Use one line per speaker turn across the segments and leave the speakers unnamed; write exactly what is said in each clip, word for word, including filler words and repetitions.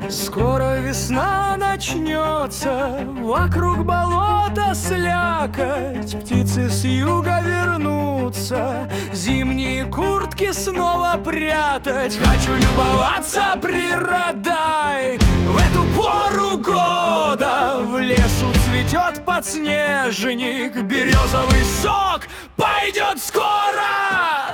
Скоро весна начнется, вокруг болота слякоть. Птицы с юга вернутся, зимние куртки снова прятать. Хочу любоваться природой в эту пору года. В лесу цветет подснежник, березовый сок пойдет скоро.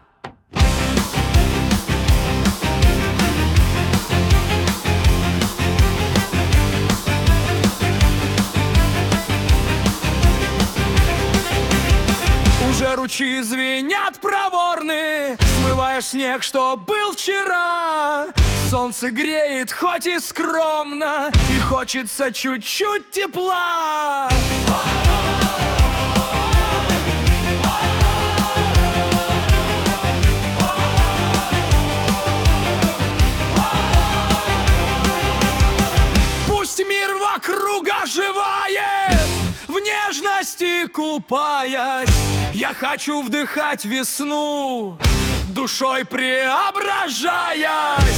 Уже ручьи звенят проворны, смывая снег, что был вчера. Солнце греет, хоть и скромно, и хочется чуть-чуть тепла. Пусть мир вокруг оживает, в нежности купаясь. Я хочу вдыхать весну, душой преображаясь.